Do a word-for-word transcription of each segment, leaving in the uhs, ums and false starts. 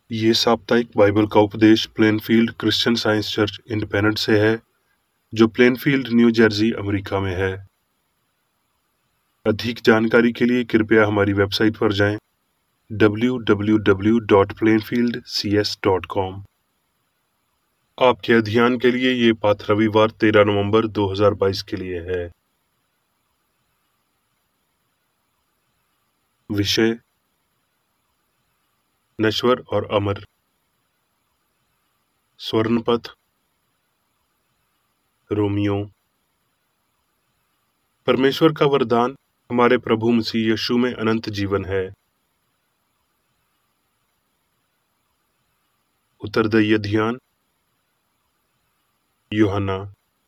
ये साप्ताहिक बाइबल का उपदेश Plainfield Christian Science Church Independent से है, जो प्लेनफील्ड, न्यू जर्सी, अमेरिका में है। अधिक जानकारी के लिए कृपया हमारी वेबसाइट पर जाएं W W W dot Plainfield C S dot com. आपके अध्ययन के लिए ये पाठ रविवार तेरह नवंबर दो हज़ार बाईस के लिए है। विषय: नश्वर और अमर। स्वर्णपथ। रोमियो। परमेश्वर का वरदान हमारे प्रभु मसीह यीशु में अनंत जीवन है। उत्तरदायी अध्ययन। यूहन्ना।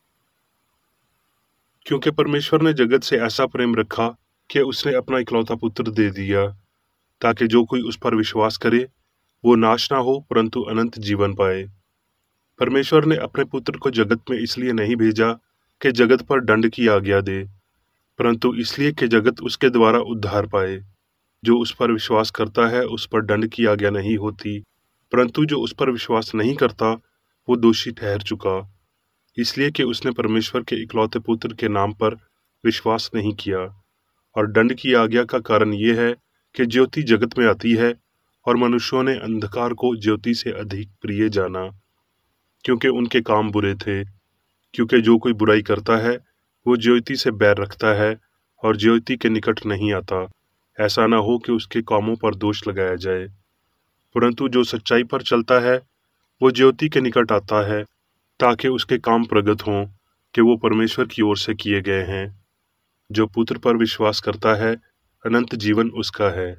क्योंकि परमेश्वर ने जगत से ऐसा प्रेम रखा कि उसने अपना इकलौता पुत्र दे दिया, ताकि जो कोई उस पर विश्वास करे वो नाश ना हो परंतु अनंत जीवन पाए। परमेश्वर ने अपने पुत्र को जगत में इसलिए नहीं भेजा कि जगत पर दंड की आज्ञा दे, परंतु इसलिए कि जगत उसके द्वारा उद्धार पाए। जो उस पर विश्वास करता है उस पर दंड की आज्ञा नहीं होती, परंतु जो उस पर विश्वास नहीं करता वो दोषी ठहर चुका, इसलिए कि उसने परमेश्वर के इकलौते पुत्र के नाम पर विश्वास नहीं किया। और दंड की आज्ञा का कारण ये है कि ज्योति जगत में आती है और मनुष्यों ने अंधकार को ज्योति से अधिक प्रिय जाना, क्योंकि उनके काम बुरे थे। क्योंकि जो कोई बुराई करता है वो ज्योति से बैर रखता है और ज्योति के निकट नहीं आता, ऐसा न हो कि उसके कामों पर दोष लगाया जाए। परंतु जो सच्चाई पर चलता है वो ज्योति के निकट आता है, ताकि उसके काम प्रगट हों कि वो परमेश्वर की ओर से किए गए हैं। जो पुत्र पर विश्वास करता है अनंत जीवन उसका है।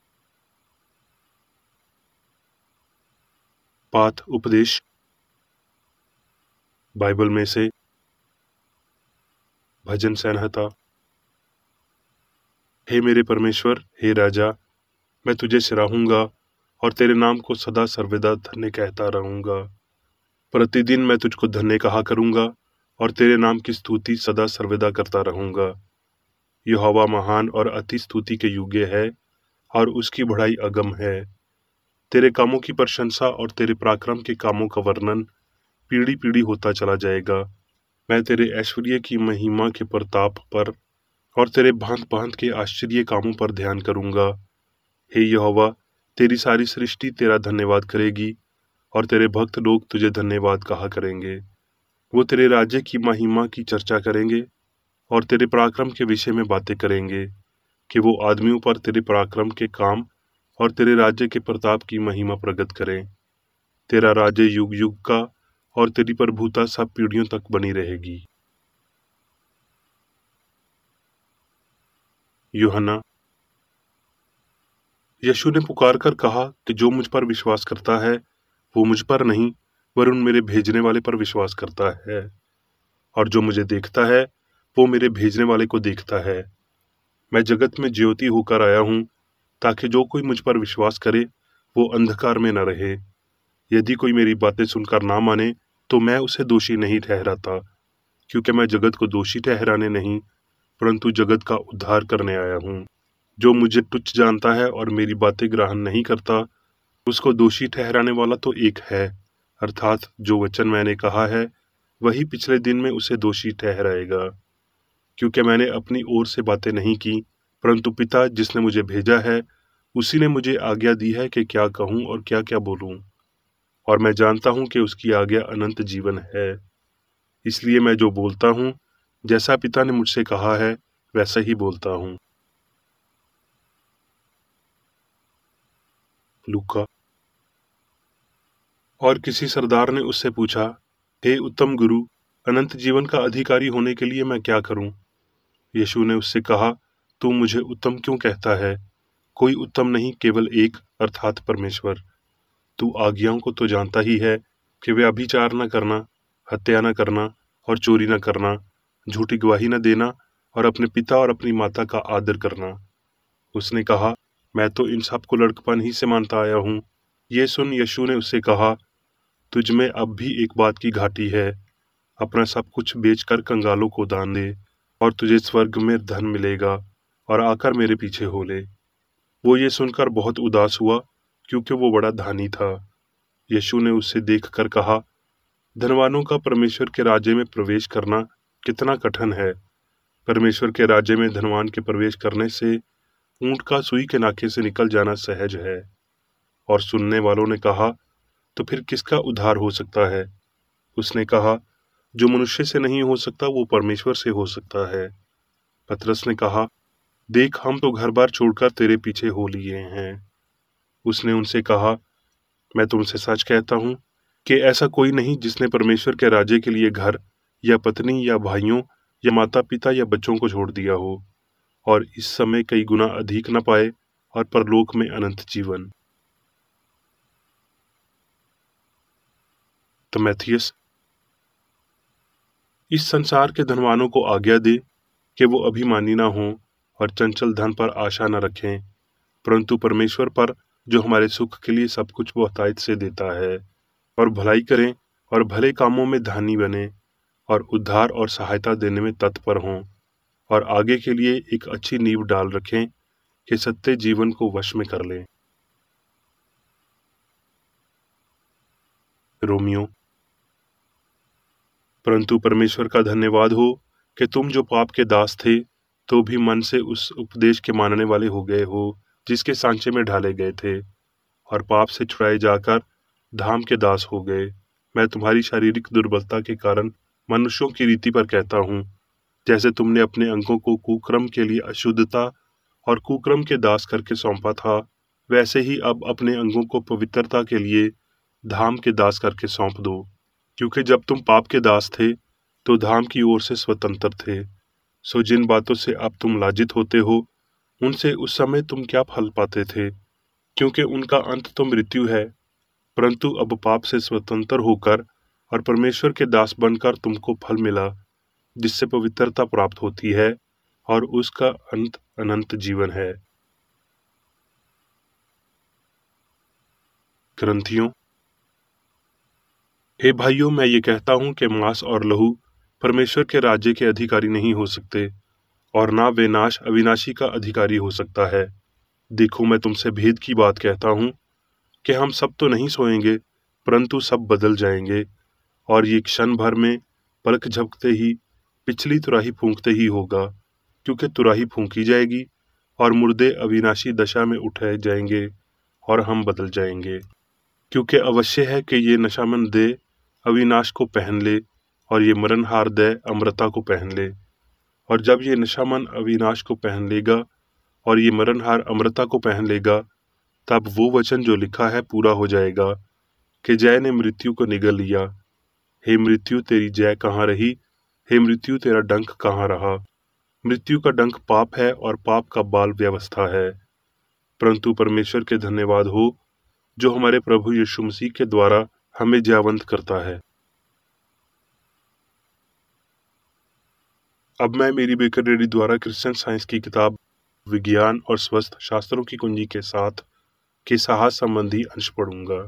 पाठ उपदेश बाइबल में से भजन संहिता। हे मेरे परमेश्वर, हे राजा, मैं तुझे सराहूंगा और तेरे नाम को सदा सर्वदा धन्य कहता रहूंगा। प्रतिदिन मैं तुझको धन्य कहा करूंगा और तेरे नाम की स्तुति सदा सर्वदा करता रहूंगा। यहोवा महान और अति स्तुति के योग्य है और उसकी बढ़ाई अगम है। तेरे कामों की प्रशंसा और तेरे पराक्रम के कामों का वर्णन पीढ़ी पीढ़ी होता चला जाएगा। मैं तेरे ऐश्वर्य की महिमा के प्रताप पर और तेरे भांत भांत के आश्चर्य कामों पर ध्यान करूंगा। हे यहोवा, तेरी सारी सृष्टि तेरा धन्यवाद करेगी और तेरे भक्त लोग तुझे धन्यवाद कहा करेंगे। वो तेरे राज्य की महिमा की चर्चा करेंगे और तेरे पराक्रम के विषय में बातें करेंगे, कि वो आदमियों पर तेरे पराक्रम के काम और तेरे राज्य के प्रताप की महिमा प्रकट करें। तेरा राज्य युग युग का और तेरी प्रभुता सब पीढ़ियों तक बनी रहेगी। यूहन्ना। यीशु ने पुकार कर कहा कि जो मुझ पर विश्वास करता है वो मुझ पर नहीं वरन मेरे भेजने वाले पर विश्वास करता है, और जो मुझे देखता है वो मेरे भेजने वाले को देखता है। मैं जगत में ज्योति होकर आया हूँ, ताकि जो कोई मुझ पर विश्वास करे वो अंधकार में न रहे। यदि कोई मेरी बातें सुनकर ना माने तो मैं उसे दोषी नहीं ठहराता, क्योंकि मैं जगत को दोषी ठहराने नहीं परंतु जगत का उद्धार करने आया हूँ। जो मुझे तुच्छ जानता है और मेरी बातें ग्रहण नहीं करता, उसको दोषी ठहराने वाला तो एक है, अर्थात जो वचन मैंने कहा है वही पिछले दिन में उसे दोषी ठहराएगा। क्योंकि मैंने अपनी ओर से बातें नहीं की, परंतु पिता जिसने मुझे भेजा है उसी ने मुझे आज्ञा दी है कि क्या कहूँ और क्या क्या बोलूँ। और मैं जानता हूँ कि उसकी आज्ञा अनंत जीवन है। इसलिए मैं जो बोलता हूँ, जैसा पिता ने मुझसे कहा है वैसा ही बोलता हूँ। लूका। और किसी सरदार ने उससे पूछा, हे उत्तम गुरु, अनंत जीवन का अधिकारी होने के लिए मैं क्या करूं? यीशु ने उससे कहा, तू मुझे उत्तम क्यों कहता है? कोई उत्तम नहीं, केवल एक, अर्थात परमेश्वर। तू आज्ञाओं को तो जानता ही है कि वे अभिचार न करना, हत्या न करना और चोरी न करना, झूठी गवाही न देना और अपने पिता और अपनी माता का आदर करना। उसने कहा, मैं तो इन सब को लड़कपन ही से मानता आया हूँ। ये सुन यीशु ने उससे कहा, तुझ में अब भी एक बात की घाटी है। अपना सब कुछ बेचकर कंगालों को दान दे और तुझे स्वर्ग में धन मिलेगा, और आकर मेरे पीछे हो ले। वो ये सुनकर बहुत उदास हुआ, क्योंकि वो बड़ा धनी था। यीशु ने उससे देखकर कहा, धनवानों का परमेश्वर के राज्य में प्रवेश करना कितना कठिन है। परमेश्वर के राज्य में धनवान के प्रवेश करने से ऊंट का सुई के नाके से निकल जाना सहज है। और सुनने वालों ने कहा, तो फिर किसका उद्धार हो सकता है? उसने कहा, जो मनुष्य से नहीं हो सकता वो परमेश्वर से हो सकता है। पतरस ने कहा, देख, हम तो घर बार छोड़कर तेरे पीछे हो लिए हैं। उसने उनसे कहा, मैं तुमसे सच कहता हूं कि ऐसा कोई नहीं जिसने परमेश्वर के राज्य के लिए घर या पत्नी या भाइयों या माता पिता या बच्चों को छोड़ दिया हो और इस समय कई गुना अधिक न पाए और परलोक में अनंत जीवन। तीमुथियुस, इस संसार के धनवानों को आज्ञा दे कि वो अभिमानी न हों और चंचल धन पर आशा न रखें, परंतु परमेश्वर पर जो हमारे सुख के लिए सब कुछ बहुतायत से देता है, और भलाई करें और भले कामों में धानी बने और उद्धार और सहायता देने में तत्पर हों और आगे के लिए एक अच्छी नींव डाल रखें कि सत्य जीवन को वश में कर लें। रोमियो, परंतु परमेश्वर का धन्यवाद हो कि तुम जो पाप के दास थे तो भी मन से उस उपदेश के मानने वाले हो गए हो जिसके सांचे में ढाले गए थे, और पाप से छुड़ाए जाकर धाम के दास हो गए। मैं तुम्हारी शारीरिक दुर्बलता के कारण मनुष्यों की रीति पर कहता हूँ, जैसे तुमने अपने अंगों को कुक्रम के लिए अशुद्धता और कुक्रम के दास करके सौंपा था, वैसे ही अब अपने अंगों को पवित्रता के लिए धाम के दास करके सौंप दो। क्योंकि जब तुम पाप के दास थे तो धाम की ओर से स्वतंत्र थे। सो जिन बातों से अब तुम लाजित होते हो उनसे उस समय तुम क्या फल पाते थे, क्योंकि उनका अंत तो मृत्यु है। परंतु अब पाप से स्वतंत्र होकर और परमेश्वर के दास बनकर तुमको फल मिला, जिससे पवित्रता प्राप्त होती है और उसका अंत अनंत जीवन है। ग्रंथियों, हे भाइयों, मैं ये कहता हूँ कि मांस और लहू परमेश्वर के राज्य के अधिकारी नहीं हो सकते, और ना वे नाश अविनाशी का अधिकारी हो सकता है। देखो, मैं तुमसे भेद की बात कहता हूँ कि हम सब तो नहीं सोएंगे, परंतु सब बदल जाएंगे, और ये क्षण भर में पलक झपकते ही पिछली तुराही फूंकते ही होगा, क्योंकि तुराही फूंकी जाएगी और मुर्दे अविनाशी दशा में उठाए जाएंगे और हम बदल जाएंगे। क्योंकि अवश्य है कि ये नशामन देह अविनाश को पहन ले और ये मरणहार देह अमरता को पहन ले। और जब ये नशामन अविनाश को पहन लेगा और ये मरणहार अमरता को पहन लेगा, तब वो वचन जो लिखा है पूरा हो जाएगा कि जय ने मृत्यु को निगल लिया। हे मृत्यु, तेरी जय कहाँ रही? हे मृत्यु, तेरा डंक कहाँ रहा? मृत्यु का डंक पाप है और पाप का बाल व्यवस्था है। परंतु परमेश्वर के धन्यवाद हो जो हमारे प्रभु यीशु मसीह के द्वारा हमें जयवंत करता है। अब मैं मेरी बेकर रेडी द्वारा क्रिश्चियन साइंस की किताब विज्ञान और स्वस्थ शास्त्रों की कुंजी के साथ के साहस संबंधी अंश पढ़ूंगा।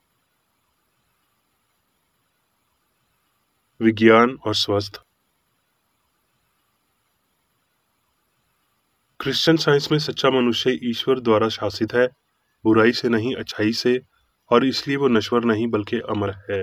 विज्ञान और स्वस्थ। क्रिश्चियन साइंस में सच्चा मनुष्य ईश्वर द्वारा शासित है, बुराई से नहीं अच्छाई से, और इसलिए वो नश्वर नहीं बल्कि अमर है।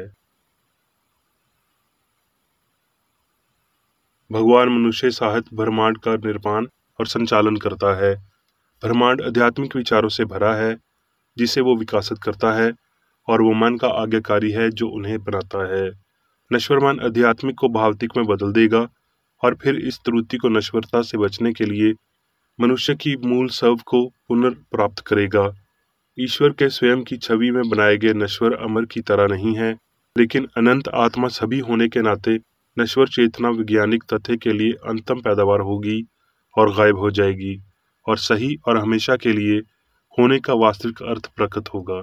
भगवान मनुष्य साहित्य ब्रह्मांड का निर्माण और संचालन करता है। ब्रह्मांड आध्यात्मिक विचारों से भरा है जिसे वो विकसित करता है, और वो मन का आज्ञाकारी है जो उन्हें बनाता है। नश्वर मन आध्यात्मिक को भौतिक में बदल देगा, और फिर इस त्रुटि को नश्वरता से बचने के लिए मनुष्य की मूल स्व को पुनर्प्राप्त करेगा। ईश्वर के स्वयं की छवि में बनाए गए नश्वर अमर की तरह नहीं है, लेकिन अनंत आत्मा सभी होने के नाते नश्वर चेतना वैज्ञानिक तथ्य के लिए अंतम पैदावार होगी और गायब हो जाएगी, और सही और हमेशा के लिए होने का वास्तविक अर्थ प्रकट होगा।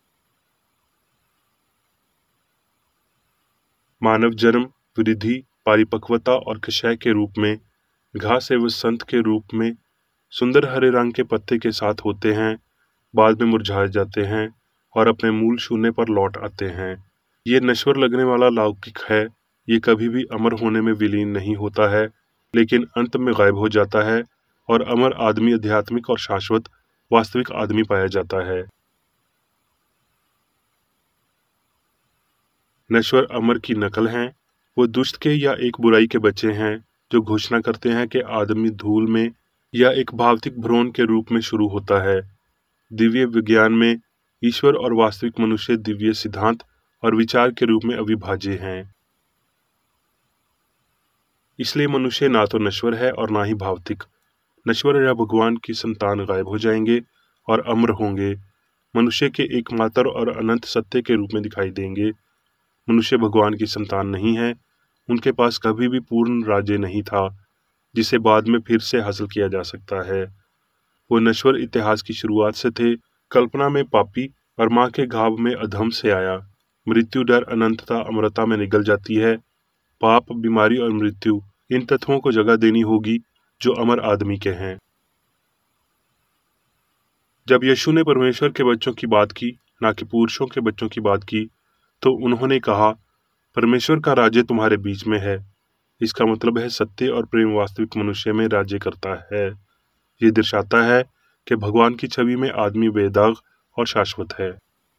मानव जन्म, वृद्धि, परिपक्वता और क्षय के रूप में, घास एवं संत के रूप में सुंदर हरे रंग के पत्ते के साथ होते हैं, बाद में मुरझा जाते हैं और अपने मूल शून्य पर लौट आते हैं। ये नश्वर लगने वाला लौकिक है, ये कभी भी अमर होने में विलीन नहीं होता है, लेकिन अंत में गायब हो जाता है, और अमर आदमी आध्यात्मिक और शाश्वत वास्तविक आदमी पाया जाता है। नश्वर अमर की नकल हैं। वो दुष्ट के या एक बुराई के बच्चे हैं जो घोषणा करते हैं कि आदमी धूल में या एक भौतिक भ्रूण के रूप में शुरू होता है। दिव्य विज्ञान में ईश्वर और वास्तविक मनुष्य दिव्य सिद्धांत और विचार के रूप में अविभाज्य हैं। इसलिए मनुष्य ना तो नश्वर है और ना ही भौतिक। नश्वर या भगवान की संतान गायब हो जाएंगे और अमर होंगे, मनुष्य के एकमात्र और अनंत सत्य के रूप में दिखाई देंगे। मनुष्य भगवान की संतान नहीं है, उनके पास कभी भी पूर्ण राज्य नहीं था जिसे बाद में फिर से हासिल किया जा सकता है। वो नश्वर इतिहास की शुरुआत से थे, कल्पना में पापी और माँ के घाव में अधम से आया। मृत्यु, डर, अनंतता अमरता में निगल जाती है। पाप, बीमारी और मृत्यु, इन तत्वों को जगह देनी होगी जो अमर आदमी के हैं। जब यीशु ने परमेश्वर के बच्चों की बात की, ना कि पुरुषों के बच्चों की बात की, तो उन्होंने कहा, परमेश्वर का राज्य तुम्हारे बीच में है। इसका मतलब है सत्य और प्रेम वास्तविक मनुष्य में राज्य करता है। ये दर्शाता है कि भगवान की छवि में आदमी बेदाग और शाश्वत है।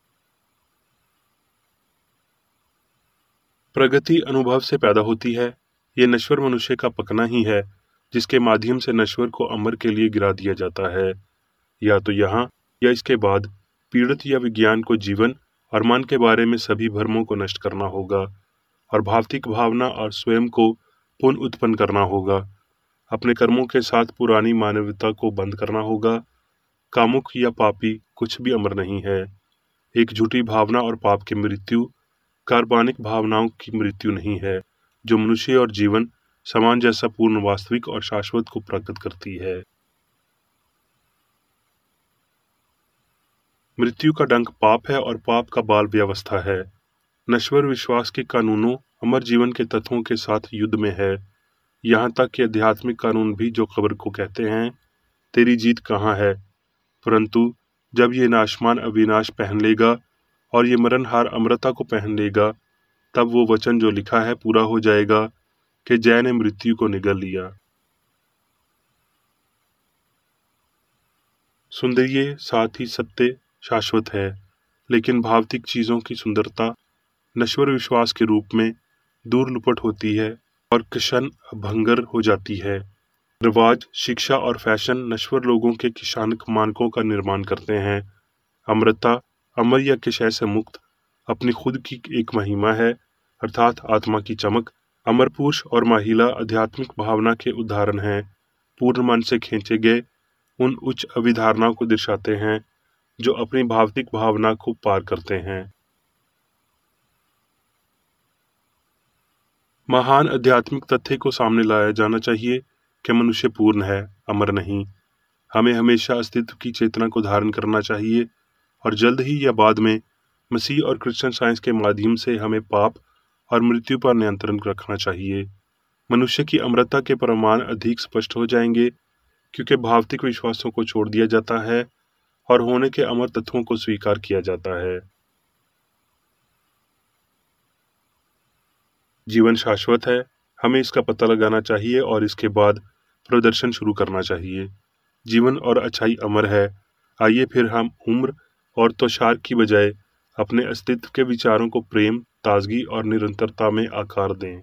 प्रगति अनुभव से पैदा होती है। ये नश्वर मनुष्य का पकना ही है जिसके माध्यम से नश्वर को अमर के लिए गिरा दिया जाता है। या तो यहाँ या इसके बाद पीड़ित या विज्ञान को जीवन और मन के बारे में सभी भ्रमों को नष्ट करना होगा और भौतिक भावना और स्वयं को पुनः उत्पन्न करना होगा। अपने कर्मों के साथ पुरानी मानवता को बंद करना होगा। कामुक या पापी कुछ भी अमर नहीं है। एक झूठी भावना और पाप की मृत्यु कार्बनिक भावनाओं की मृत्यु नहीं है जो मनुष्य और जीवन समान जैसा पूर्ण, वास्तविक और शाश्वत को प्रकट करती है। मृत्यु का डंक पाप है और पाप का बाल व्यवस्था है। नश्वर विश्वास के कानूनों अमर जीवन के तत्वों के साथ युद्ध में है। यहाँ तक कि आध्यात्मिक कानून भी जो कब्र को कहते हैं, तेरी जीत कहाँ है। परंतु जब ये नाशमान अविनाश पहन लेगा और ये मरणहार अमरता को पहन लेगा, तब वो वचन जो लिखा है पूरा हो जाएगा कि जय ने मृत्यु को निगल लिया। सुंदरिये साथ ही सत्य शाश्वत है, लेकिन भौतिक चीजों की सुंदरता नश्वर विश्वास के रूप में दूर लुपट होती है और क्षण भंगर हो जाती है। रिवाज, शिक्षा और फैशन नश्वर लोगों के किशानक मानकों का निर्माण करते हैं। अमरता, अमर या किशय से मुक्त, अपनी खुद की एक महिमा है, अर्थात आत्मा की चमक। अमर पुरुष और महिला आध्यात्मिक भावना के उदाहरण हैं। पूर्ण मन से खींचे गए उन उच्च अभिधारणाओं को दर्शाते हैं जो अपनी भौतिक भावना को पार करते हैं। महान आध्यात्मिक तथ्य को सामने लाया जाना चाहिए कि मनुष्य पूर्ण है, अमर नहीं। हमें हमेशा अस्तित्व की चेतना को धारण करना चाहिए और जल्द ही या बाद में मसीह और क्रिश्चियन साइंस के माध्यम से हमें पाप और मृत्यु पर नियंत्रण रखना चाहिए। मनुष्य की अमरता के प्रमाण अधिक स्पष्ट हो जाएंगे क्योंकि भौतिक विश्वासों को छोड़ दिया जाता है और होने के अमर तत्वों को स्वीकार किया जाता है। जीवन शाश्वत है, हमें इसका पता लगाना चाहिए और इसके बाद प्रदर्शन शुरू करना चाहिए। जीवन और अच्छाई अमर है। आइए फिर हम उम्र और तुषार की बजाय अपने अस्तित्व के विचारों को प्रेम, ताजगी और निरंतरता में आकार दें।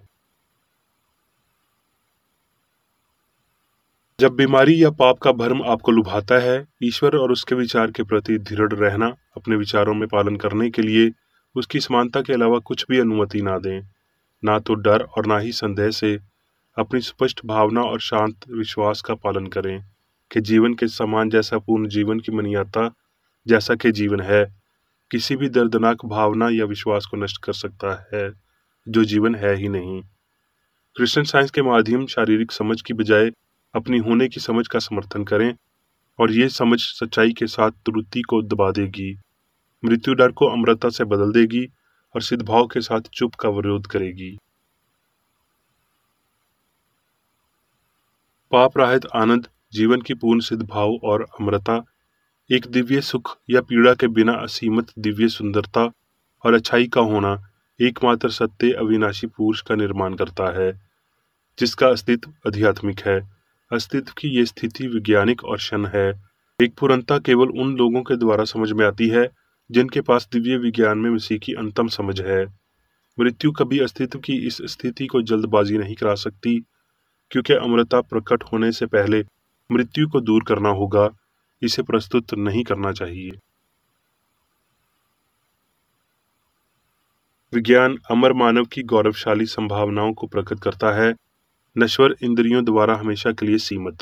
जब बीमारी या पाप का भ्रम आपको लुभाता है, ईश्वर और उसके विचार के प्रति दृढ़ रहना, अपने विचारों में पालन करने के लिए उसकी समानता के अलावा कुछ भी अनुमति ना दें। ना तो डर और ना ही संदेह से अपनी स्पष्ट भावना और शांत विश्वास का पालन करें कि जीवन के समान जैसा पूर्ण जीवन की मान्यता जैसा कि जीवन है, किसी भी दर्दनाक भावना या विश्वास को नष्ट कर सकता है जो जीवन है ही नहीं। क्रिश्चियन साइंस के माध्यम शारीरिक समझ की बजाय अपनी होने की समझ का समर्थन करें और ये समझ सच्चाई के साथ त्रुटि को दबा देगी, मृत्यु डर को अमरता से बदल देगी और सिद्धभाव के साथ चुप का विरोध करेगी। पाप रहित आनंद, जीवन की पूर्ण सिद्धभाव और अमरता, एक दिव्य सुख या पीड़ा के बिना असीमित दिव्य सुंदरता और अच्छाई का होना एकमात्र सत्य अविनाशी पुरुष का निर्माण करता है जिसका अस्तित्व आध्यात्मिक है। अस्तित्व की ये स्थिति वैज्ञानिक और क्षण है। एक पूर्णता केवल उन लोगों के द्वारा समझ में आती है जिनके पास दिव्य विज्ञान में मसीह की अंतम समझ है। मृत्यु कभी अस्तित्व की इस स्थिति को जल्दबाजी नहीं करा सकती, क्योंकि अमरता प्रकट होने से पहले मृत्यु को दूर करना होगा। इसे प्रस्तुत नहीं करना चाहिए। विज्ञान अमर मानव की गौरवशाली संभावनाओं को प्रकट करता है, नश्वर इंद्रियों द्वारा हमेशा के लिए सीमित।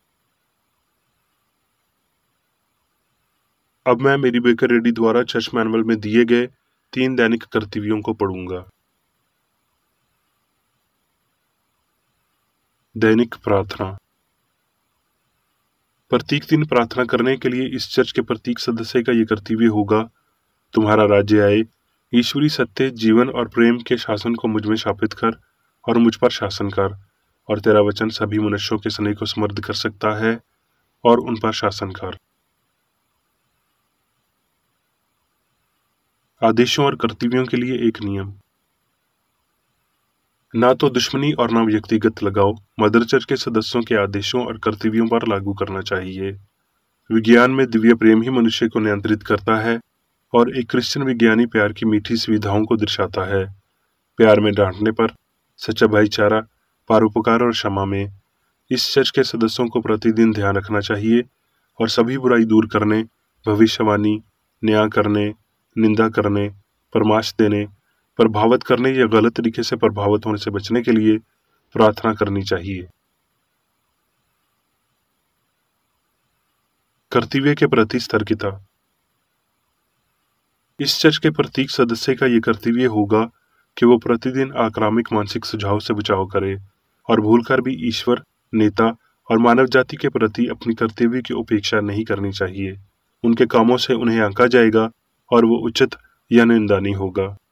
अब मैं मेरी बेकर रेड्डी द्वारा चर्च मैनुअल में दिए गए तीन दैनिक कर्तव्यों को पढ़ूंगा। दैनिक प्रार्थना। प्रत्येक दिन प्रार्थना करने के लिए इस चर्च के प्रत्येक सदस्य का यह कर्तव्य होगा, तुम्हारा राज्य आए, ईश्वरी सत्य, जीवन और प्रेम के शासन को मुझ में स्थापित कर और मुझ पर शासन कर, और तेरा वचन सभी मनुष्यों के स्नेह को समृद्ध कर सकता है और उन पर शासन कर। आदेशों और कर्तव्यों के लिए एक नियम। ना तो दुश्मनी और ना व्यक्तिगत लगाओ मदर चर्च के सदस्यों के आदेशों और कर्तव्यों पर लागू करना चाहिए। विज्ञान में दिव्य प्रेम ही मनुष्य को नियंत्रित करता है और एक क्रिश्चियन विज्ञानी प्यार की मीठी सुविधाओं को दर्शाता है। प्यार में डांटने पर, सच्चा भाईचारा, परोपकार और क्षमा में। इस चर्च के सदस्यों को प्रतिदिन ध्यान रखना चाहिए और सभी बुराई दूर करने, भविष्यवाणी, न्याय करने, निंदा करने, परामर्श देने, प्रभावित करने या गलत तरीके से प्रभावित होने से बचने के लिए प्रार्थना करनी चाहिए। कर्तव्य के प्रति सतर्कता। इस चर्च के प्रत्येक सदस्य का यह कर्तव्य होगा कि वो प्रतिदिन आक्रामक मानसिक सुझाव से बचाव करे और भूलकर भी ईश्वर, नेता और मानव जाति के प्रति अपनी कर्तव्य की उपेक्षा नहीं करनी चाहिए। उनके कामों से उन्हें आंका जाएगा और वो उचित या निंदनीय होगा।